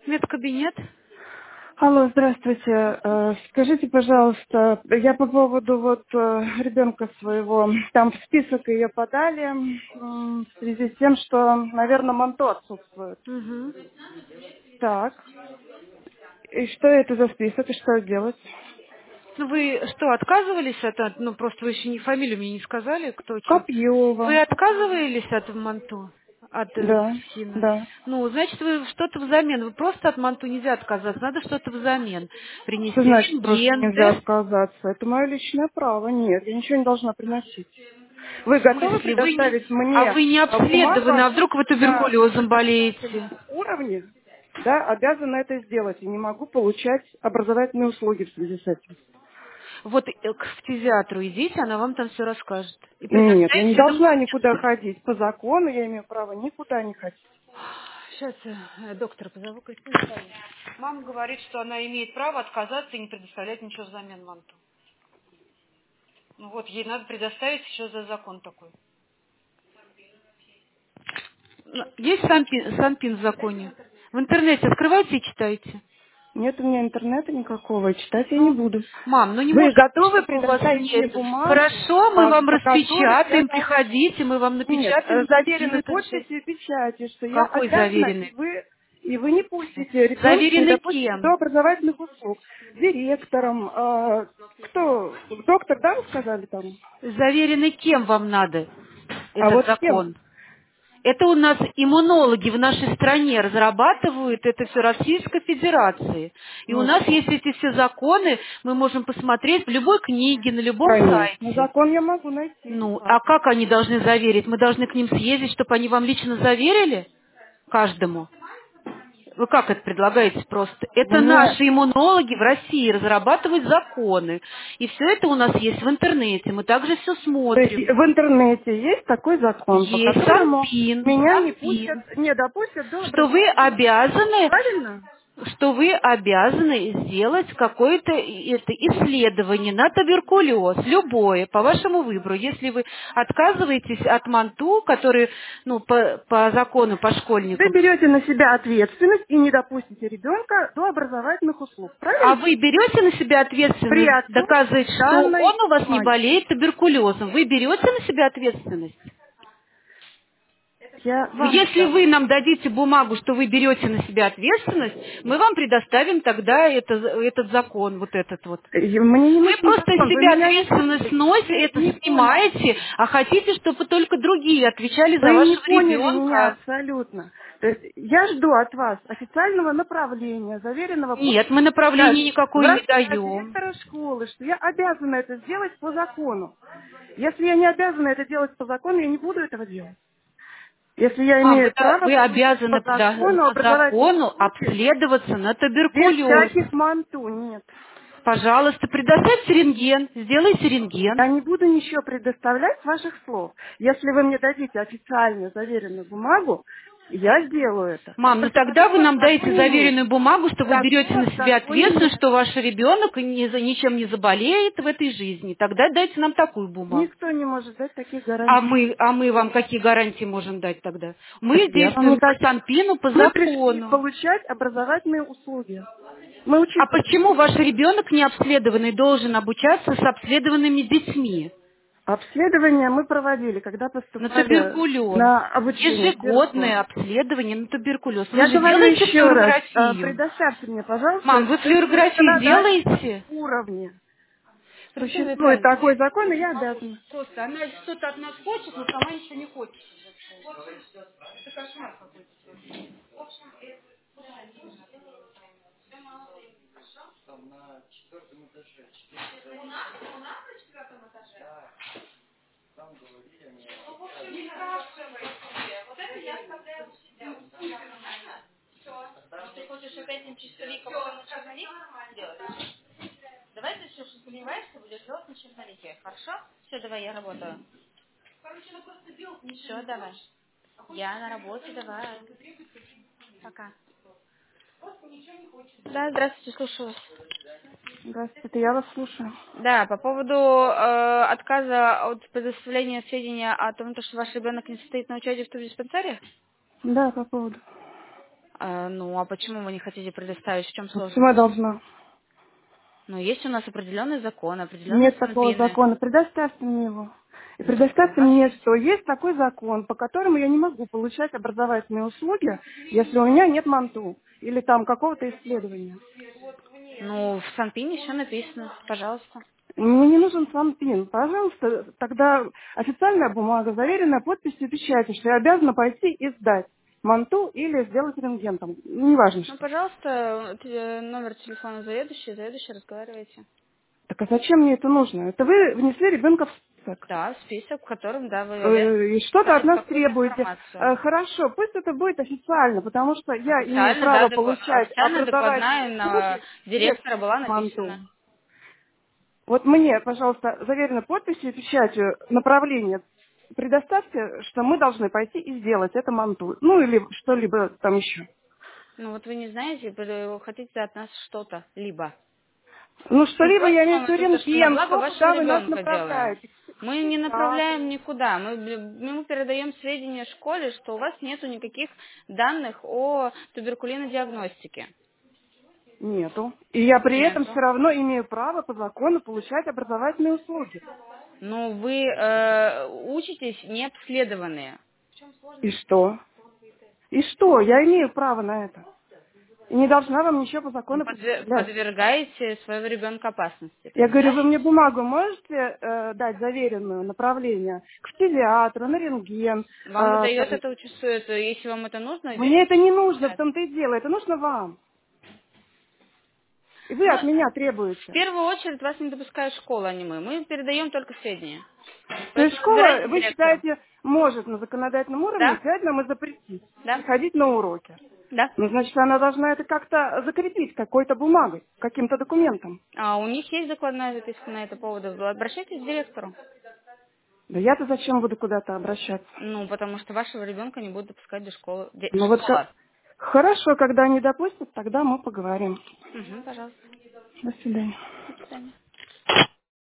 Медкабинет. Алло, здравствуйте. Скажите, пожалуйста, я по поводу ребенка своего, там в список ее подали в связи с тем, что, наверное, МАНТО отсутствует. Угу. Так, и что это за список, и что делать? Ну вы что, отказывались от, ну просто вы еще не фамилию мне не сказали, кто чем? Вы Копьева. отказывались от манту? От Да, сина? да. Ну, значит, вы что-то взамен. Вы просто от манту нельзя отказаться, надо что-то взамен. Что Принести значит просто рентген, нельзя тест. отказаться? Это мое личное право. Нет, я ничего не должна приносить. Вы В готовы смысле? предоставить А мне вы не бумагу обследованы, о а том, вдруг вы что я на туберкулезом болеете? законодательном уровне, да, обязана это сделать и не могу получать образовательные услуги в связи с этим? Вот к фтизиатру идите, она вам там все расскажет. И Нет, я предоставит не все должна никуда документы. ходить. По закону я имею право никуда не ходить. Сейчас доктора позову, Кристина Михайловна. Мама говорит, что она имеет право отказаться и не предоставлять ничего взамен манту. Ну вот, ей надо предоставить еще за закон такой. Ну, есть Санпин в законе? В интернете открывайте и читайте. Нет у меня интернета никакого, и читать я не Ну, буду. мам, ну не Вы может быть, готовы чтобы у вас предоставить мне нет. бумагу, Хорошо, мы вам по которой я распечатаем, должна... приходите, мы вам Нет, напечатаем заверенной на 6. подписью и печатью, что я Какой обязана, заверенный? и вы не пустите ребенка, не Заверенный допустите до кем? образовательных услуг. Директором, кто, доктор, да, вы сказали там? Заверенный кем вам надо А этот вот кем? закон? Это у нас иммунологи в нашей стране разрабатывают это все Российской Федерации. И у Ну, нас есть эти все законы, мы можем посмотреть в любой книге, на любом конечно, сайте. закон я могу найти. Ну, а как они должны заверить? Мы должны к ним съездить, чтобы они вам лично заверили? Каждому. Вы как это предлагаете просто? Это Мне, наши иммунологи в России разрабатывают законы. И все это у нас есть в интернете. Мы также все то есть смотрим. в интернете есть такой закон, по Есть которому Санпин, меня не пустят, Санпин. не допустят до Что вы образовательных услуг. обязаны, Правильно? сделать какое-то исследование на туберкулез, любое, по вашему выбору. Если вы отказываетесь от МАНТУ, который, ну, по закону, по Вы школьникам, берете на себя ответственность и не допустите ребенка до образовательных услуг. а Правильно? вы берете на себя При ответственность доказывать, отсутствии что данной он у вас не бумаги. болеет туберкулезом? Вы берете на себя ответственность? Я вам Если вы обязана. нам дадите бумагу, что вы берете на себя ответственность, мы вам предоставим тогда этот закон, вот этот вот. И мне не Вы нужен просто с закон, вы себя меня не ответственность поняли. сносите, Вы это не поняли. снимаете, а хотите, чтобы только другие отвечали за Вы не вашего поняли меня ребенка. абсолютно. То есть я жду от вас официального направления, заверенного Нет, мы подписью и направления печатью никакой не от даем. директора школы, что я обязана это сделать по закону. Если я не обязана это делать по закону, я не буду этого делать. Если я Мам, имею право вы получить по обязаны закону по образовательные закону услуги обследоваться на без туберкулез. всяких манту, нет. Пожалуйста, предоставьте рентген, сделайте рентген. Я не буду ничего предоставлять с ваших слов. Если вы мне дадите официальную заверенную бумагу, я сделаю это. Мам, ну Только тогда вы такого нам стажу дайте не имею. заверенную бумагу, что вы берете Такого на себя стажу ответственность, нет. что ваш ребенок ничем не заболеет в этой жизни. Тогда дайте нам такую бумагу. Никто не может дать таких гарантий. А мы вам какие гарантии можем дать тогда? Мы Я вам действуем по никаких. Санпину, по Мы пришли закону. получать образовательные услуги. Мы А учиться почему пришли. ваш ребенок не обследованный должен обучаться с обследованными детьми? Обследование мы проводили, когда На поступали туберкулез. на обучение в первый класс. Ежегодное обследование на туберкулез. Вы Я же говорю делаете еще раз, флюорографию? предоставьте мне, пожалуйста, Мам, вы это флюорографию законодательном делаете? уровне. Кристина Существует Витальевна, такой закон, и я обязана. просто она что-то от нас хочет, но сама ничего не хочет. Это кошмар какой-то. Ты хочешь опять на чистовик, а потом на черновик делать? Давай ты все, что понимаешь, ты будешь делать на черновике, хорошо? Все, давай, я работаю. Все, давай. Я на работе, давай. Пока. Да, здравствуйте, слушаю вас. Здравствуйте, я вас слушаю. Да, по поводу отказа от предоставления сведения о том, что ваш ребенок не состоит на учете в тубдиспансере? Да, по поводу. Ну, а почему вы не хотите предоставить? В чем Ну, почему я сложность? должна? Ну, есть у нас определенный закон, определенные Нет такого санпины. закона. Предоставьте мне его. И Ну, тогда предоставьте ваш. мне, что есть такой закон, по которому я не могу получать образовательные услуги, если у меня нет МАНТУ или там какого-то исследования. Ну, в санпине еще написано, пожалуйста. Мне не нужен СанПин. Пожалуйста, тогда официальная бумага, заверенная подписью и печатью, что я обязана пойти и сдать МАНТУ или сделать рентген там. Неважно Ну, что. пожалуйста, номер телефона заведующий разговаривайте. Так а зачем мне это нужно? Это вы внесли ребенка в список. Да, список, в котором, да, вы обязаны И что-то от предоставить нас какую-то требуете. информацию. Хорошо, пусть это будет официально, потому что я имею Официально, да, право получать официально образовательные докладная на услуги без директора была МАНТУ. написана. Вот мне, пожалуйста, заверенной подписью и печатью направление предоставьте, что мы должны пойти и сделать это МАНТУ. Ну или что-либо там еще. Ну, вот вы не знаете, вы хотите от нас что-то, либо. Ну Мы что-либо я просим имею в вам виду это, что на рентген, благо что, вашего куда вы нас ребенка делаем. направляете. Мы не направляем никуда. Мы передаем сведения школе, что у вас нету никаких данных о туберкулинодиагностике. Нету. И я при этом все Нету. равно имею право по закону получать образовательные услуги. Ну, вы учитесь необследованные. И что? И что? Я имею право на это. И не должна вам ничего по Вы закону предоставлять. подвергаете своего ребенка опасности, Я говорю, вы понимаете? мне бумагу можете дать заверенную направление к педиатру, на рентген? Вам выдает Там. это участует, если вам это нужно, идете Мне это не в нужно, в педиатра. том-то и дело. Это нужно вам. И вы Ну, от меня в требуете. первую очередь вас не допускает школа, а не мы. Мы передаем только сведения. То есть Поэтому школа, разбирайтесь с вы директором. считаете, может на законодательном уровне Да? взять нам и запретить Да? приходить на уроки. Да. Ну, значит, она должна это как-то закрепить какой-то бумагой, каким-то документом. А у них есть докладная записка на это поводу. Обращайтесь к директору. Да я-то зачем буду куда-то обращаться? Ну, потому что вашего ребенка не будут допускать до школы. Ну вот Школа. хорошо, когда они допустят, тогда мы поговорим. Угу, пожалуйста. До свидания. До свидания.